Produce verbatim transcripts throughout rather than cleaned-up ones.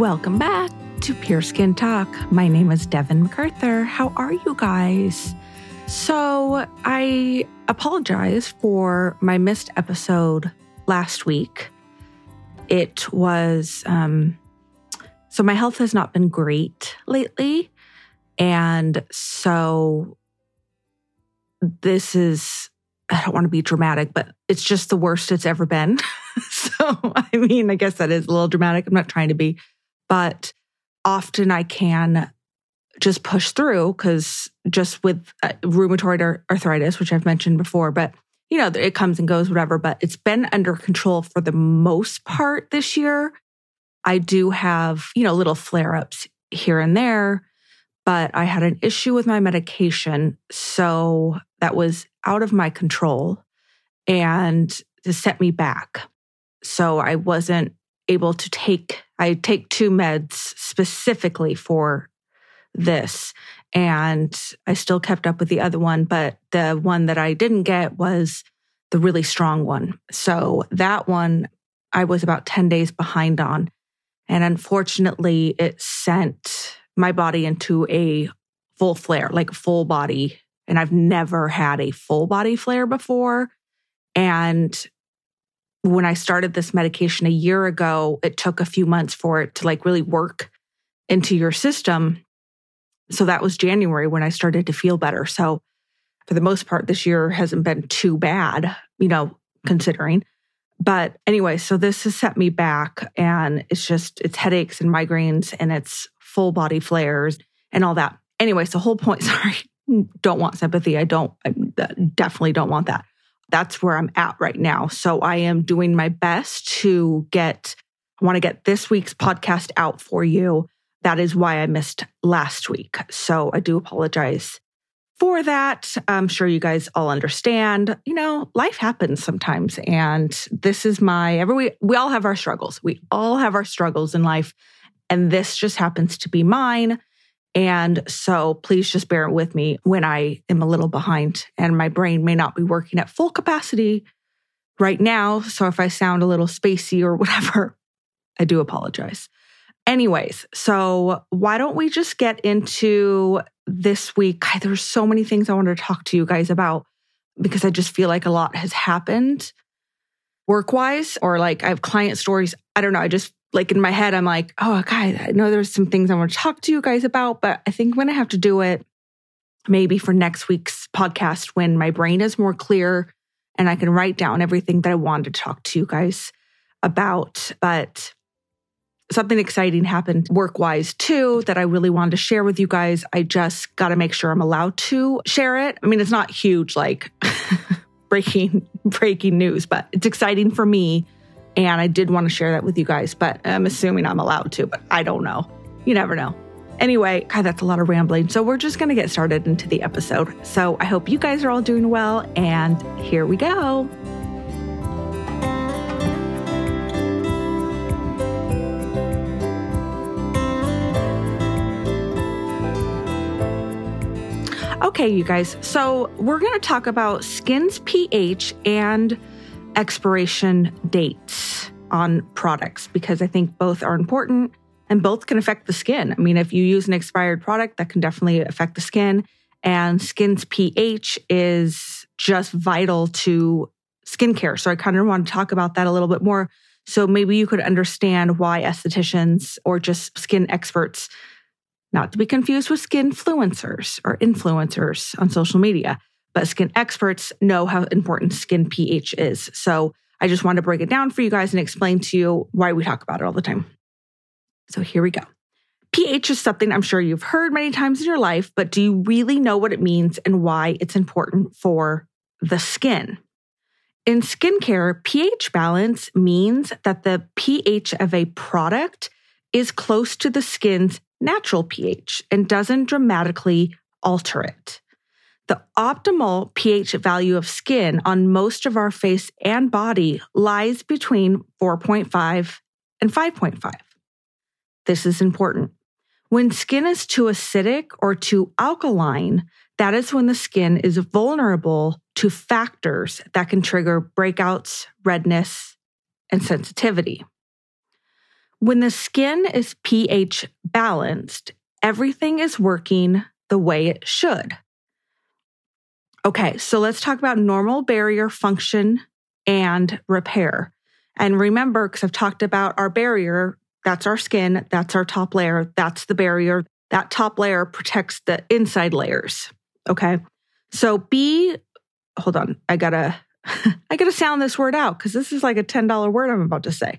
Welcome back to Pure Skin Talk. My name is Devin MacArthur. How are you guys? So I apologize for my missed episode last week. It was, um, so my health has not been great lately. And so this is, I don't want to be dramatic, but it's just the worst it's ever been. So, I mean, I guess that is a little dramatic. I'm not trying to be, but often I can just push through because just with uh, rheumatoid arthritis, which I've mentioned before, but you know, it comes and goes, whatever, but it's been under control for the most part this year. I do have, you know, little flare-ups here and there, but I had an issue with my medication. So that was out of my control and to set me back. So I wasn't able to take, I take two meds specifically for this. And I still kept up with the other one, but the one that I didn't get was the really strong one. So that one I was about ten days behind on. And unfortunately, it sent my body into a full flare, like a full body. And I've never had a full body flare before. And when I started this medication a year ago, it took a few months for it to like really work into your system. So that was January when I started to feel better. So for the most part, this year hasn't been too bad, you know, considering. But anyway, so this has set me back and it's just, it's headaches and migraines and it's full body flares and all that. Anyway, so whole point, sorry, don't want sympathy. I don't, I definitely don't want that. That's where I'm at right now. So I am doing my best to get, I want to get this week's podcast out for you. That is why I missed last week. So I do apologize for that. I'm sure you guys all understand, you know, life happens sometimes. And this is my, every we, we all have our struggles. We all have our struggles in life. And this just happens to be mine. And so please just bear with me when I am a little behind and my brain may not be working at full capacity right now. So if I sound a little spacey or whatever, I do apologize. Anyways, so why don't we just get into this week? God, there's so many things I wanted to talk to you guys about because I just feel like a lot has happened work-wise or like I have client stories. I don't know. I just like in my head, I'm like, oh, God, I know there's some things I want to talk to you guys about, but I think I'm going to have to do it maybe for next week's podcast when my brain is more clear and I can write down everything that I wanted to talk to you guys about. But something exciting happened work-wise too that I really wanted to share with you guys. I just got to make sure I'm allowed to share it. I mean, it's not huge, like breaking breaking news, but it's exciting for me. And I did want to share that with you guys, but I'm assuming I'm allowed to, but I don't know. You never know. Anyway, God, that's a lot of rambling. So we're just going to get started into the episode. So I hope you guys are all doing well. And here we go. Okay, you guys. So we're going to talk about skin's pH and expiration dates on products because I think both are important and both can affect the skin. I mean, if you use an expired product, that can definitely affect the skin. And skin's pH is just vital to skincare. So I kind of want to talk about that a little bit more. So maybe you could understand why estheticians or just skin experts, not to be confused with skinfluencers or influencers on social media, but skin experts know how important skin pH is. So I just want to break it down for you guys and explain to you why we talk about it all the time. So here we go. pH is something I'm sure you've heard many times in your life, but do you really know what it means and why it's important for the skin? In skincare, pH balance means that the pH of a product is close to the skin's natural pH and doesn't dramatically alter it. The optimal pH value of skin on most of our face and body lies between four point five and five point five. This is important. When skin is too acidic or too alkaline, that is when the skin is vulnerable to factors that can trigger breakouts, redness, and sensitivity. When the skin is pH balanced, everything is working the way it should. Okay, so let's talk about normal barrier function and repair. And remember, because I've talked about our barrier, that's our skin, that's our top layer, that's the barrier. That top layer protects the inside layers. Okay, so B, hold on, I gotta, I gotta sound this word out because this is like a ten dollars word I'm about to say.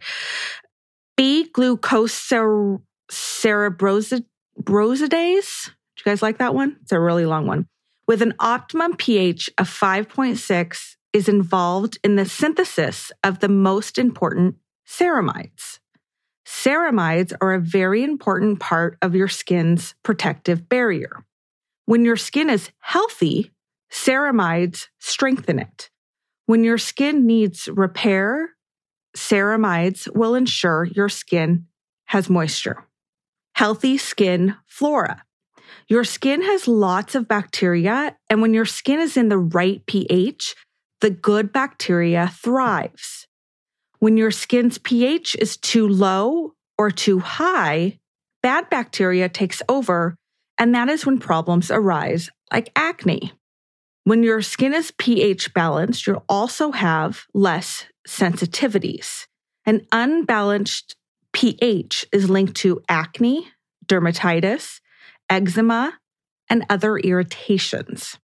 B-glucocerebrosidase. Do you guys like that one? It's a really long one. With an optimum pH of five point six, is involved in the synthesis of the most important ceramides. Ceramides are a very important part of your skin's protective barrier. When your skin is healthy, ceramides strengthen it. When your skin needs repair, ceramides will ensure your skin has moisture. Healthy skin flora. Your skin has lots of bacteria, and when your skin is in the right pH, the good bacteria thrives. When your skin's pH is too low or too high, bad bacteria takes over, and that is when problems arise, like acne. When your skin is pH balanced, you'll also have less sensitivities. An unbalanced pH is linked to acne, dermatitis, eczema, and other irritations.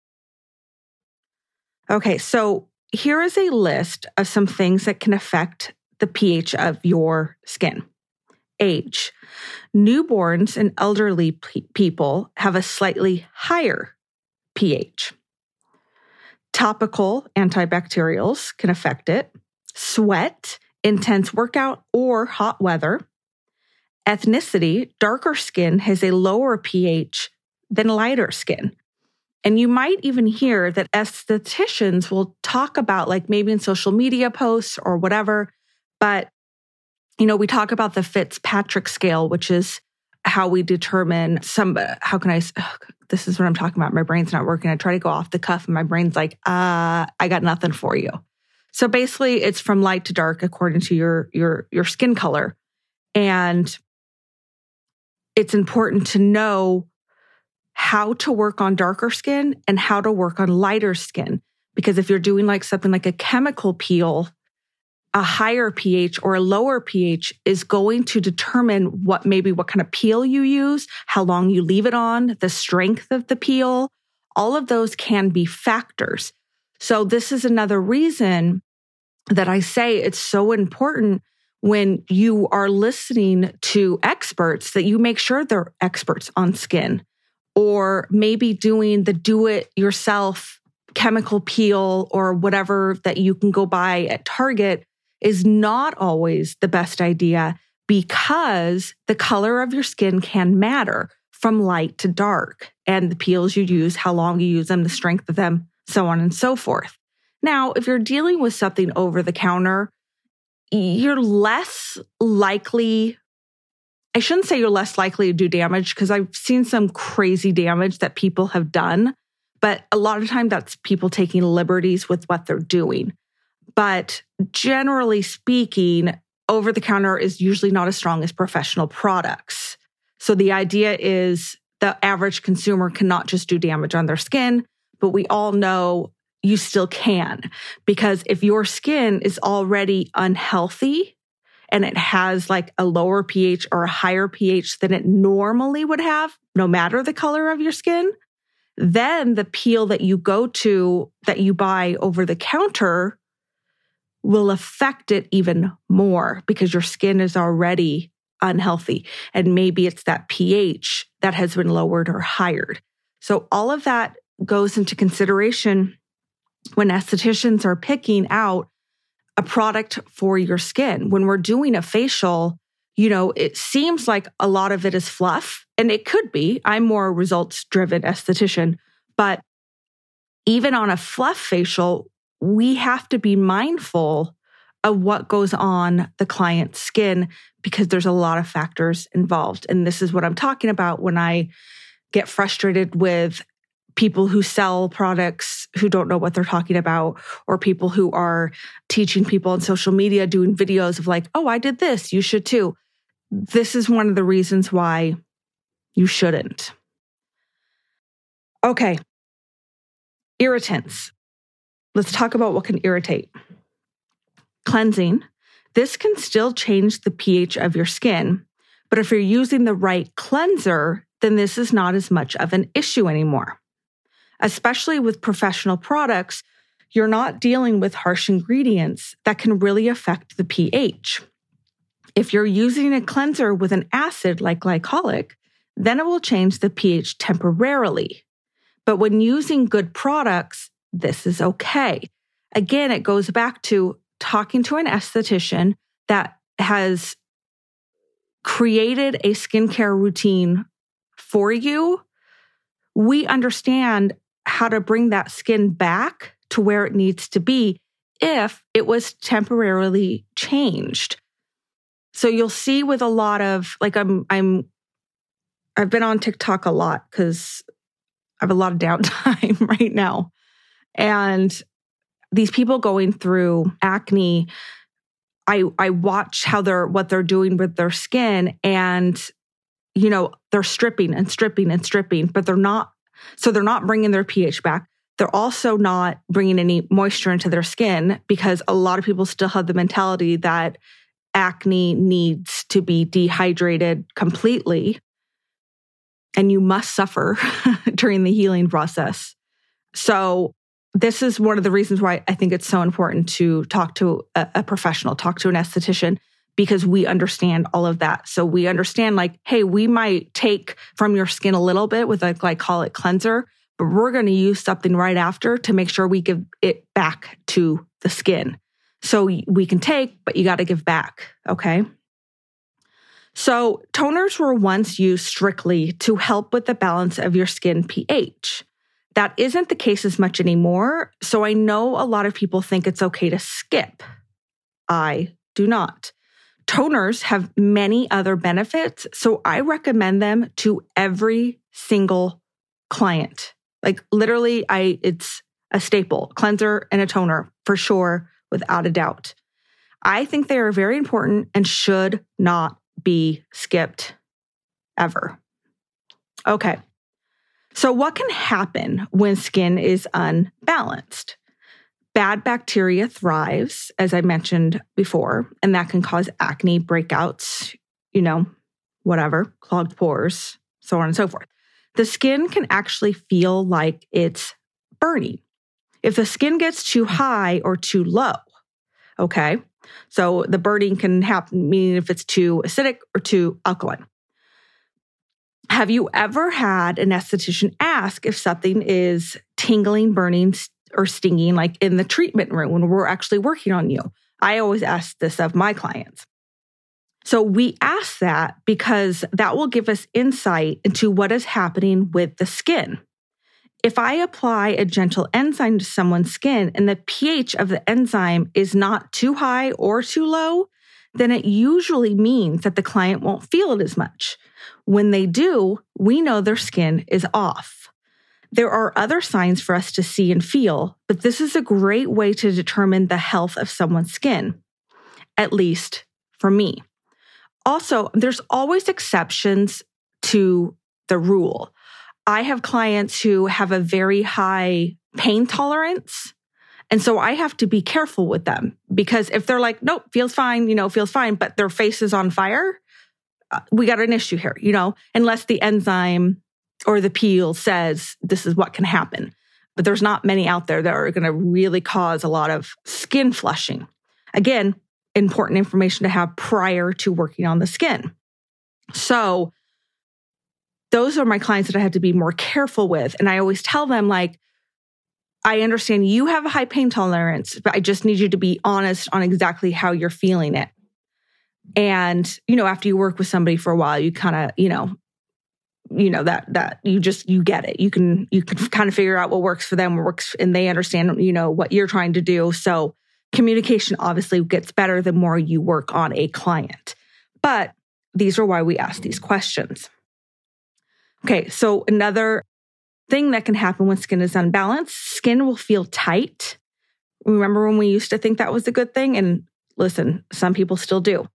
Okay, so here is a list of some things that can affect the pH of your skin. Age. Newborns and elderly pe- people have a slightly higher pH. Topical antibacterials can affect it. Sweat, intense workout, or hot weather. Ethnicity, darker skin has a lower pH than lighter skin. And you might even hear that estheticians will talk about, like maybe in social media posts or whatever, but, you know, we talk about the Fitzpatrick scale, which is how we determine some, how can I, oh, this is what I'm talking about. My brain's not working. I try to go off the cuff and my brain's like, uh, I got nothing for you. So basically it's from light to dark according to your, your, your skin color. And it's important to know how to work on darker skin and how to work on lighter skin. Because if you're doing like something like a chemical peel, a higher pH or a lower pH is going to determine what maybe what kind of peel you use, how long you leave it on, the strength of the peel. All of those can be factors. So this is another reason that I say it's so important when you are listening to experts that you make sure they're experts on skin, or maybe doing the do-it-yourself chemical peel or whatever that you can go buy at Target is not always the best idea because the color of your skin can matter from light to dark, and the peels you use, how long you use them, the strength of them, so on and so forth. Now, if you're dealing with something over the counter, you're less likely, I shouldn't say you're less likely to do damage because I've seen some crazy damage that people have done, but a lot of time that's people taking liberties with what they're doing. But generally speaking, over the counter is usually not as strong as professional products. So the idea is the average consumer cannot just do damage on their skin, but we all know you still can, because if your skin is already unhealthy and it has like a lower pH or a higher pH than it normally would have, no matter the color of your skin, then the peel that you go to, that you buy over the counter, will affect it even more because your skin is already unhealthy. And maybe it's that pH that has been lowered or higher. So all of that goes into consideration when estheticians are picking out a product for your skin. When we're doing a facial, you know, it seems like a lot of it is fluff, and it could be. I'm more a results-driven esthetician, but even on a fluff facial, we have to be mindful of what goes on the client's skin because there's a lot of factors involved. And this is what I'm talking about when I get frustrated with people who sell products who don't know what they're talking about, or people who are teaching people on social media, doing videos of like, oh, I did this, you should too. this is one of the reasons why you shouldn't. Okay. Irritants. Let's talk about what can irritate. Cleansing. This can still change the pH of your skin, but if you're using the right cleanser, then this is not as much of an issue anymore. Especially with professional products, you're not dealing with harsh ingredients that can really affect the pH. If you're using a cleanser with an acid like glycolic, then it will change the pH temporarily. But when using good products, this is okay. Again, it goes back to talking to an esthetician that has created a skincare routine for you. We understand how to bring that skin back to where it needs to be if it was temporarily changed. So you'll see with a lot of, like I'm, I'm, I've been on TikTok a lot because I have a lot of downtime right now. And these people going through acne, I I watch how they're, what they're doing with their skin, and, you know, they're stripping and stripping and stripping, but they're not, so they're not bringing their pH back. They're also not bringing any moisture into their skin because a lot of people still have the mentality that acne needs to be dehydrated completely and you must suffer during the healing process. So this is one of the reasons why I think it's so important to talk to a, a professional, talk to an esthetician, because we understand all of that. So we understand like, hey, we might take from your skin a little bit with a glycolic cleanser, but we're going to use something right after to make sure we give it back to the skin. So we can take, but you got to give back, okay? So toners were once used strictly to help with the balance of your skin pH. That isn't the case as much anymore. So I know a lot of people think it's okay to skip. I do not. Toners have many other benefits, so I recommend them to every single client. Like literally, I it's a staple, cleanser and a toner for sure, without a doubt. I think they are very important and should not be skipped ever. Okay. So what can happen when skin is unbalanced? Bad bacteria thrives, as I mentioned before, and that can cause acne, breakouts, you know, whatever, clogged pores, so on and so forth. The skin can actually feel like it's burning if the skin gets too high or too low, okay? So the burning can happen, meaning if it's too acidic or too alkaline. Have you ever had an esthetician ask if something is tingling, burning, or stinging, like in the treatment room when we're actually working on you? I always ask this of my clients. So we ask that because that will give us insight into what is happening with the skin. If I apply a gentle enzyme to someone's skin and the pH of the enzyme is not too high or too low, then it usually means that the client won't feel it as much. When they do, we know their skin is off. There are other signs for us to see and feel, but this is a great way to determine the health of someone's skin, at least for me. Also, there's always exceptions to the rule. I have clients who have a very high pain tolerance, and so I have to be careful with them because if they're like, nope, feels fine, you know, feels fine, but their face is on fire, we got an issue here, you know, unless the enzyme or the peel says this is what can happen. But there's not many out there that are going to really cause a lot of skin flushing. Again, important information to have prior to working on the skin. So those are my clients that I have to be more careful with. And I always tell them, like, I understand you have a high pain tolerance, but I just need you to be honest on exactly how you're feeling it. And, you know, after you work with somebody for a while, you kind of, you know, you know, that, that you just, you get it. You can, you can kind of figure out what works for them, what works, and they understand, you know, what you're trying to do. So communication obviously gets better the more you work on a client. But these are why we ask these questions. Okay. So another thing that can happen when skin is unbalanced, skin will feel tight. Remember when we used to think that was a good thing? And listen, some people still do.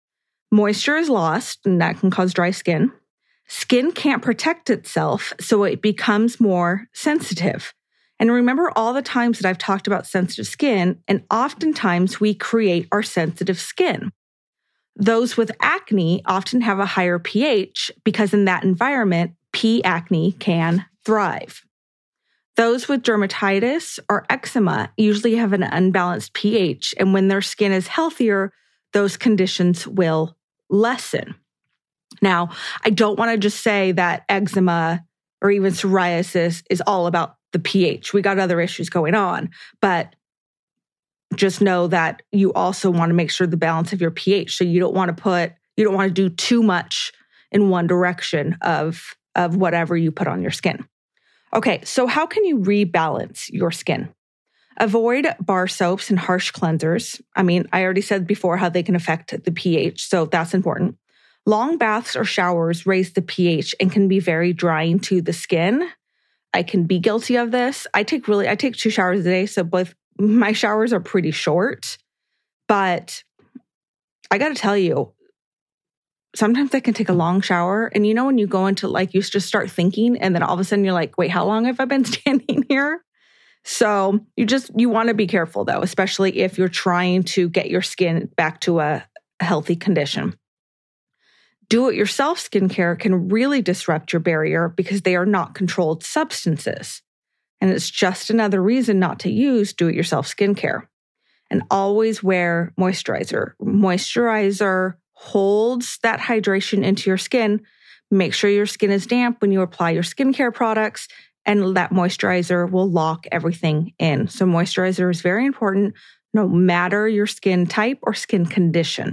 Moisture is lost, and that can cause dry skin. Skin can't protect itself, so it becomes more sensitive. And remember all the times that I've talked about sensitive skin, and oftentimes we create our sensitive skin. Those with acne often have a higher pH because in that environment, P. acne can thrive. Those with dermatitis or eczema usually have an unbalanced pH, and when their skin is healthier, those conditions will lessen. Now, I don't want to just say that eczema or even psoriasis is all about the pH. We got other issues going on, but just know that you also want to make sure the balance of your pH. So you don't want to put, you don't want to do too much in one direction of, of whatever you put on your skin. Okay, so how can you rebalance your skin? Avoid bar soaps and harsh cleansers. I mean, I already said before how they can affect the pH, so that's important. Long baths or showers raise the pH and can be very drying to the skin. I can be guilty of this. I take really, I take two showers a day, so both my showers are pretty short. But I got to tell you, sometimes I can take a long shower. And you know, when you go into like, you just start thinking, and then all of a sudden you're like, wait, how long have I been standing here? So you just, you want to be careful though, especially if you're trying to get your skin back to a healthy condition. Do-it-yourself skincare can really disrupt your barrier because they are not controlled substances. And it's just another reason not to use do-it-yourself skincare. And always wear moisturizer. Moisturizer holds that hydration into your skin. Make sure your skin is damp when you apply your skincare products, and that moisturizer will lock everything in. So moisturizer is very important, no matter your skin type or skin condition.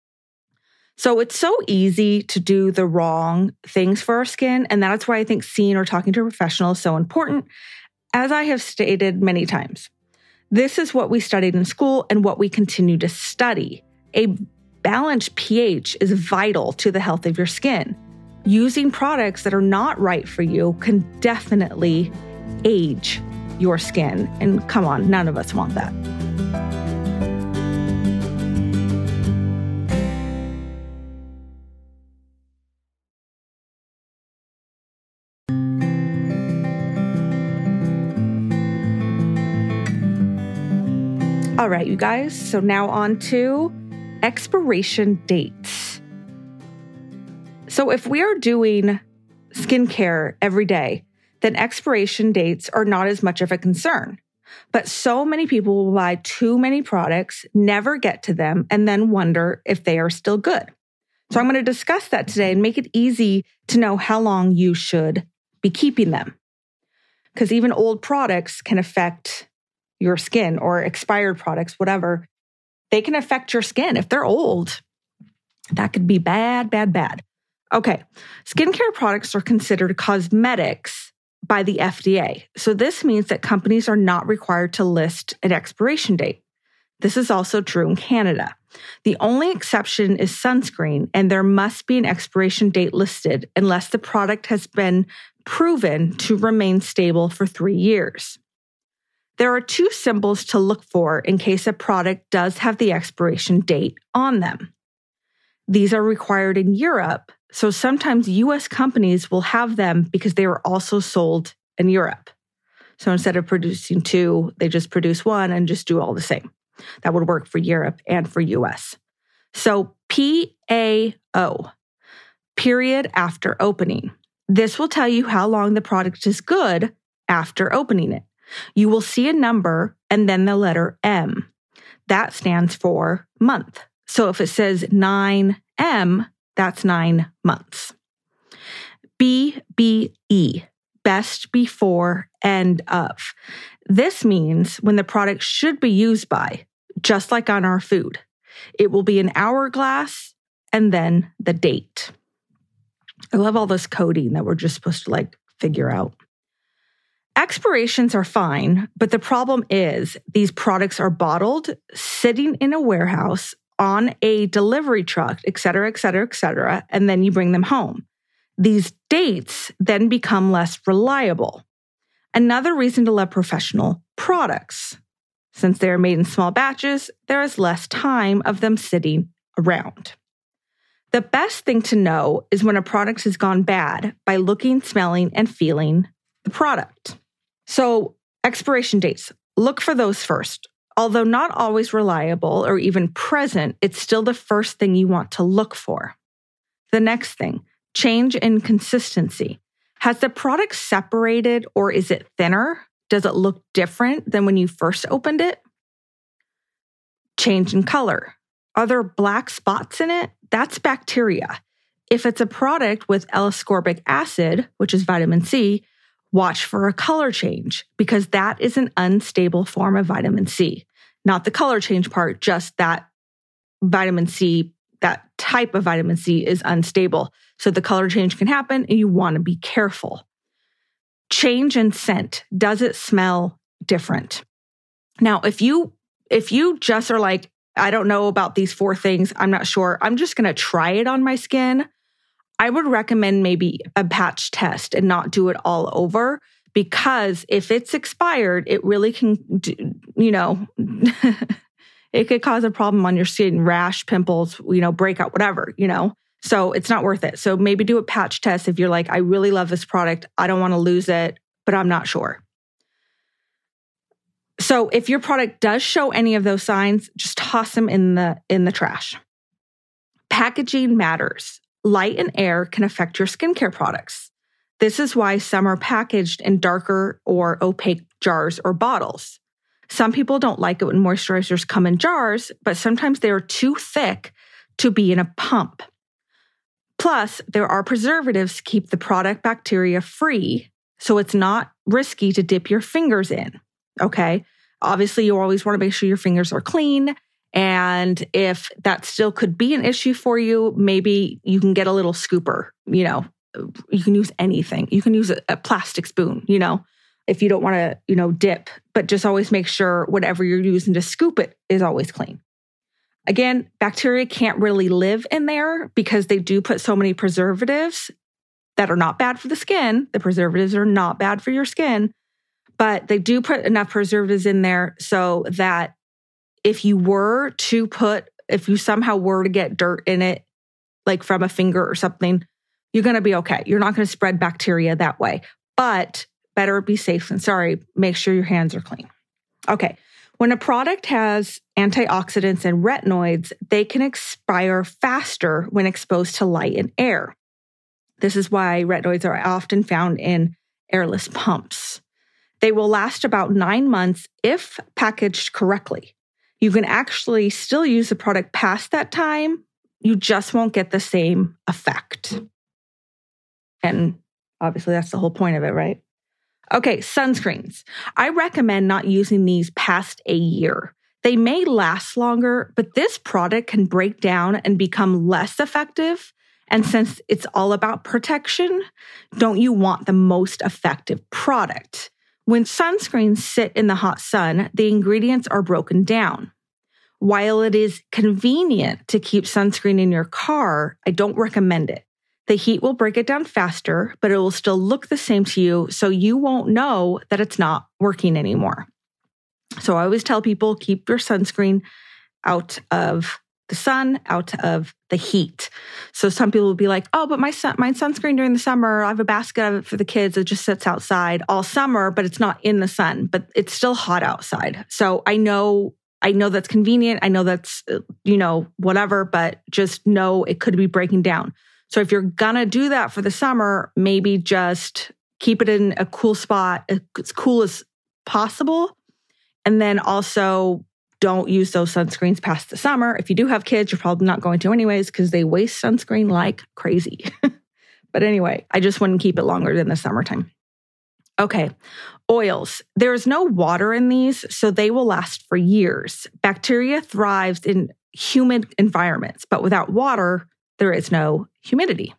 So it's so easy to do the wrong things for our skin, and that's why I think seeing or talking to a professional is so important. As I have stated many times, this is what we studied in school and what we continue to study. A balanced pH is vital to the health of your skin. Using products that are not right for you can definitely age your skin. And come on, none of us want that. All right, you guys. So now on to expiration dates. So if we are doing skincare every day, then expiration dates are not as much of a concern. But so many people will buy too many products, never get to them, and then wonder if they are still good. So I'm going to discuss that today and make it easy to know how long you should be keeping them. Because even old products can affect your skin, or expired products, whatever. They can affect your skin. If they're old, that could be bad, bad, bad. Okay, skincare products are considered cosmetics by the F D A. So this means that companies are not required to list an expiration date. This is also true in Canada. The only exception is sunscreen, and there must be an expiration date listed unless the product has been proven to remain stable for three years. There are two symbols to look for in case a product does have the expiration date on them. These are required in Europe, so sometimes U S companies will have them because they are also sold in Europe. So instead of producing two, they just produce one and just do all the same. That would work for Europe and for U S. So P A O, period after opening. This will tell you how long the product is good after opening it. You will see a number and then the letter M. That stands for month. So if it says nine M, that's nine months. B B E, best before end of. This means when the product should be used by, just like on our food. It will be an hourglass and then the date. I love all this coding that we're just supposed to like figure out. Expirations are fine, but the problem is these products are bottled, sitting in a warehouse, on a delivery truck, et cetera, et cetera, et cetera, and then you bring them home. These dates then become less reliable. Another reason to love professional products. Since they are made in small batches, there is less time of them sitting around. The best thing to know is when a product has gone bad by looking, smelling, and feeling the product. So expiration dates, look for those first. Although not always reliable or even present, it's still the first thing you want to look for. The next thing, change in consistency. Has the product separated or is it thinner? Does it look different than when you first opened it? Change in color. Are there black spots in it? That's bacteria. If it's a product with L-ascorbic acid, which is vitamin C, watch for a color change because that is an unstable form of vitamin C. Not the color change part, just that vitamin C, that type of vitamin C is unstable. So the color change can happen and you want to be careful. Change in scent. Does it smell different? Now, if you if you just are like, I don't know about these four things, I'm not sure, I'm just going to try it on my skin, I would recommend maybe a patch test and not do it all over, because if it's expired, it really can, you know, it could cause a problem on your skin, rash, pimples, you know, breakout, whatever, you know. So it's not worth it. So maybe do a patch test if you're like, I really love this product, I don't want to lose it, but I'm not sure. So if your product does show any of those signs, just toss them in the in the trash. Packaging matters. Light and air can affect your skincare products. This is why some are packaged in darker or opaque jars or bottles. Some people don't like it when moisturizers come in jars, but sometimes they are too thick to be in a pump. Plus, there are preservatives to keep the product bacteria free, so it's not risky to dip your fingers in, okay? Obviously, you always want to make sure your fingers are clean, and if that still could be an issue for you, maybe you can get a little scooper, you know, you can use anything. You can use a, a plastic spoon, you know, if you don't want to, you know, dip, but just always make sure whatever you're using to scoop it is always clean. Again, bacteria can't really live in there because they do put so many preservatives that are not bad for the skin. The preservatives are not bad for your skin, but they do put enough preservatives in there so that if you were to put, if you somehow were to get dirt in it, like from a finger or something, you're going to be okay. You're not going to spread bacteria that way, but better be safe than sorry. Make sure your hands are clean. Okay. When a product has antioxidants and retinoids, they can expire faster when exposed to light and air. This is why retinoids are often found in airless pumps. They will last about nine months if packaged correctly. You can actually still use the product past that time. You just won't get the same effect. And obviously, that's the whole point of it, right? Okay, sunscreens. I recommend not using these past a year. They may last longer, but this product can break down and become less effective. And since it's all about protection, don't you want the most effective product? When sunscreens sit in the hot sun, the ingredients are broken down. While it is convenient to keep sunscreen in your car, I don't recommend it. The heat will break it down faster, but it will still look the same to you, so you won't know that it's not working anymore. So I always tell people, keep your sunscreen out of the sun, out of the heat. So some people will be like, oh, but my sun, my sunscreen during the summer, I have a basket of it for the kids. It just sits outside all summer, but it's not in the sun, but it's still hot outside. So I know, I know that's convenient. I know that's, you know, whatever, but just know it could be breaking down. So if you're gonna do that for the summer, maybe just keep it in a cool spot, as cool as possible. And then also don't use those sunscreens past the summer. If you do have kids, you're probably not going to anyways because they waste sunscreen like crazy. But anyway, I just wouldn't keep it longer than the summertime. Okay, oils. There is no water in these, so they will last for years. Bacteria thrives in humid environments, but without water, there is no humidity.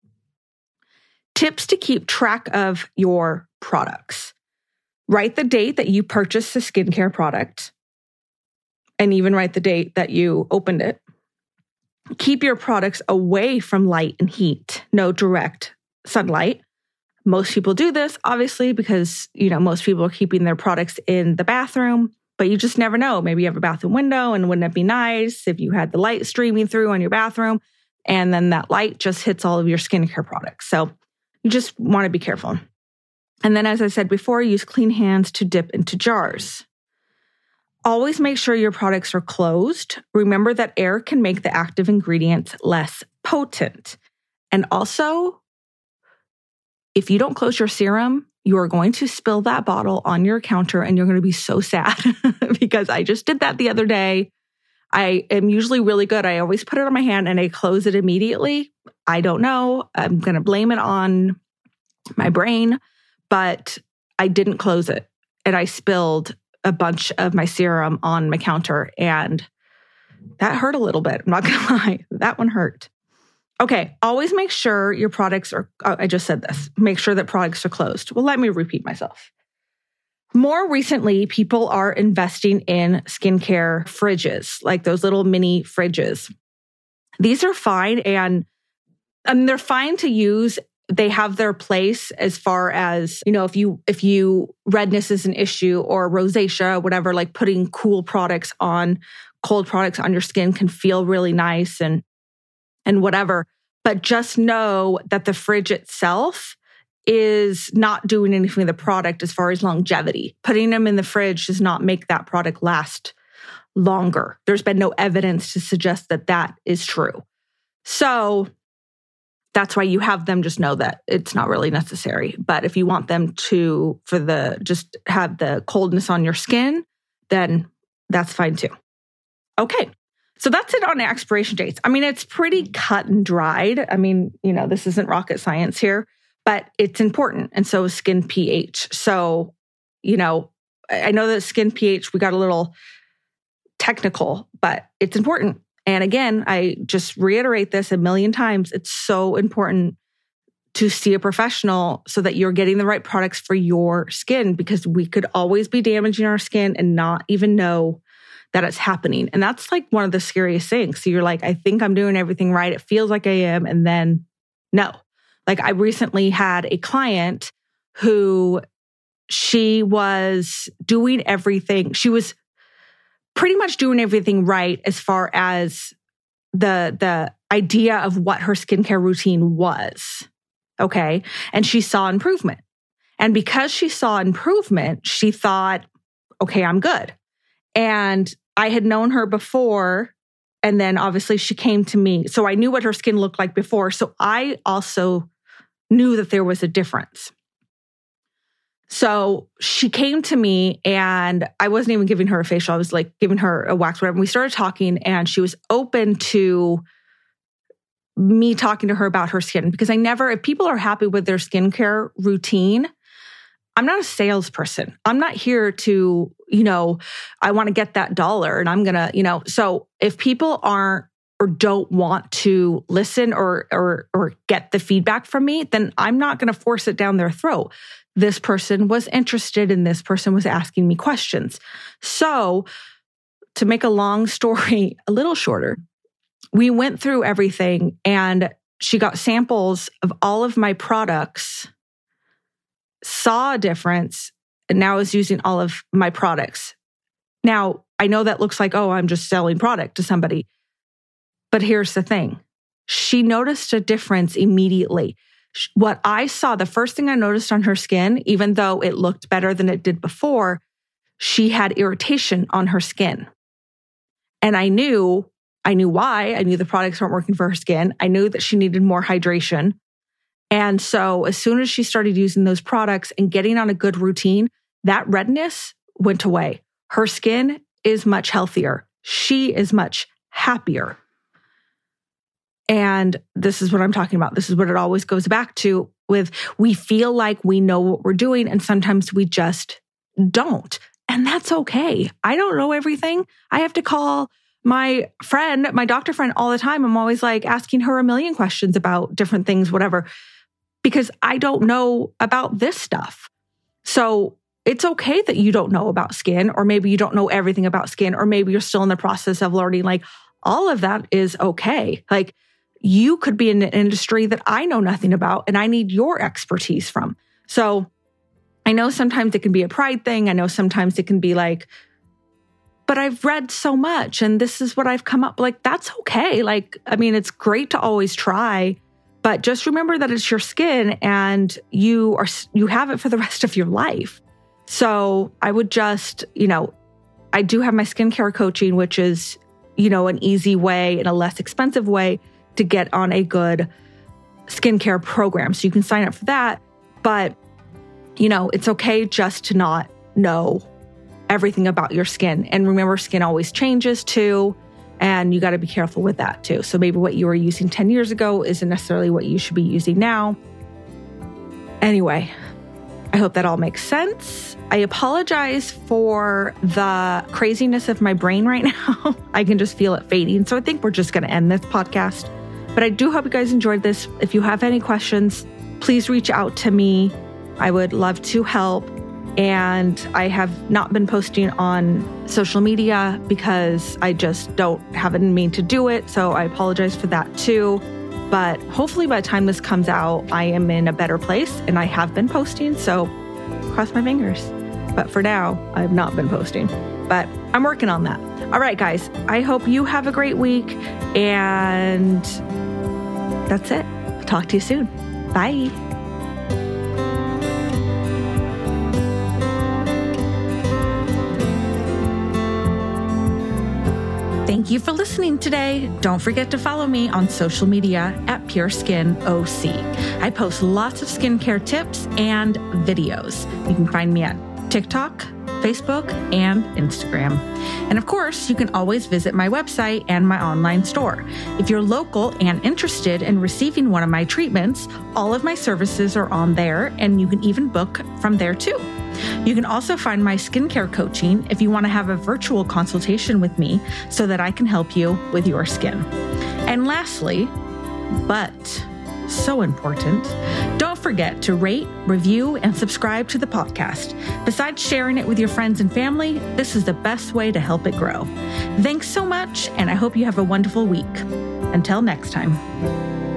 Tips to keep track of your products. Write the date that you purchased the skincare product, and even write the date that you opened it. Keep your products away from light and heat, no direct sunlight. Most people do this, obviously, because, you know, most people are keeping their products in the bathroom, but you just never know. Maybe you have a bathroom window, and wouldn't it be nice if you had the light streaming through on your bathroom? and then that light just hits all of your skincare products. So you just want to be careful. And then, as I said before, use clean hands to dip into jars. Always make sure your products are closed. Remember that air can make the active ingredients less potent. And also, if you don't close your serum, you are going to spill that bottle on your counter and you're going to be so sad because I just did that the other day. I am usually really good. I always put it on my hand and I close it immediately. I don't know. I'm going to blame it on my brain, but I didn't close it and I spilled a bunch of my serum on my counter and that hurt a little bit. I'm not going to lie. That one hurt. Okay, always make sure your products are, oh, I just said this, make sure that products are closed. Well, let me repeat myself. More recently, people are investing in skincare fridges, like those little mini fridges. These are fine and, and they're fine to use. They have their place as far as, you know, if you if you redness is an issue or rosacea, whatever, like putting cool products on, cold products on your skin can feel really nice and and whatever. But just know that the fridge itself is not doing anything with the product as far as longevity. Putting them in the fridge does not make that product last longer. There's been no evidence to suggest that that is true. So that's why you have them. Just know that it's not really necessary. But if you want them to, for the, just have the coldness on your skin, then that's fine too. Okay. So that's it on expiration dates. I mean, it's pretty cut and dried. I mean, you know, this isn't rocket science here, but it's important. And so is skin pH. So, you know, I know that skin pH, we got a little technical, but it's important. And again, I just reiterate this a million times. It's so important to see a professional so that you're getting the right products for your skin because we could always be damaging our skin and not even know that it's happening. And that's like one of the scariest things. So you're like, I think I'm doing everything right. It feels like I am. And then no. Like I recently had a client who she was doing everything. She was pretty much doing everything right as far as the, the idea of what her skincare routine was. Okay. And she saw improvement. And because she saw improvement, she thought, okay, I'm good. And I had known her before, and then obviously she came to me. So I knew what her skin looked like before. So I also knew that there was a difference. So she came to me and I wasn't even giving her a facial. I was like giving her a wax, whatever. And we started talking and she was open to me talking to her about her skin because I never, if people are happy with their skincare routine, I'm not a salesperson. I'm not here to, you know, I want to get that dollar and I'm going to, you know, so if people aren't or don't want to listen or or or get the feedback from me, then I'm not going to force it down their throat. This person was interested and this person was asking me questions. So to make a long story a little shorter, we went through everything and she got samples of all of my products, saw a difference, and now is using all of my products. Now, I know that looks like, oh, I'm just selling product to somebody. But here's the thing. She noticed a difference immediately. What I saw, the first thing I noticed on her skin, even though it looked better than it did before, she had irritation on her skin. And I knew, I knew why. I knew the products weren't working for her skin. I knew that she needed more hydration. And so as soon as she started using those products and getting on a good routine, that redness went away. Her skin is much healthier. She is much happier. And this is what I'm talking about. This is what it always goes back to with we feel like we know what we're doing and sometimes we just don't. And that's okay. I don't know everything. I have to call my friend, my doctor friend all the time. I'm always like asking her a million questions about different things, whatever, because I don't know about this stuff. So it's okay that you don't know about skin, or maybe you don't know everything about skin, or maybe you're still in the process of learning. Like all of that is okay. Like you could be in an industry that I know nothing about and I need your expertise from. So I know sometimes it can be a pride thing. I know sometimes it can be like, but I've read so much and this is what I've come up. Like, that's okay. Like, I mean, it's great to always try, but just remember that it's your skin and you are, you have it for the rest of your life. So I would just, you know, I do have my skincare coaching, which is, you know, an easy way and a less expensive way to get on a good skincare program. So you can sign up for that. But, you know, it's okay just to not know everything about your skin. And remember, skin always changes too. And you got to be careful with that too. So maybe what you were using ten years ago isn't necessarily what you should be using now. Anyway, I hope that all makes sense. I apologize for the craziness of my brain right now. I can just feel it fading. So I think we're just going to end this podcast. But I do hope you guys enjoyed this. If you have any questions, please reach out to me. I would love to help. And I have not been posting on social media because I just don't have it in me to do it. So I apologize for that too. But hopefully by the time this comes out, I am in a better place and I have been posting. So cross my fingers. But for now, I have not been posting. But I'm working on that. All right, guys. I hope you have a great week. And that's it. I'll talk to you soon. Bye. Thank you for listening today. Don't forget to follow me on social media at Pure Skin O C. I post lots of skincare tips and videos. You can find me at TikTok, Facebook, and Instagram. And of course, you can always visit my website and my online store. If you're local and interested in receiving one of my treatments, all of my services are on there, and you can even book from there too. You can also find my skincare coaching if you want to have a virtual consultation with me so that I can help you with your skin. And lastly, but so important, don't forget to rate, review, and subscribe to the podcast. Besides sharing it with your friends and family, this is the best way to help it grow. Thanks so much, and I hope you have a wonderful week. Until next time.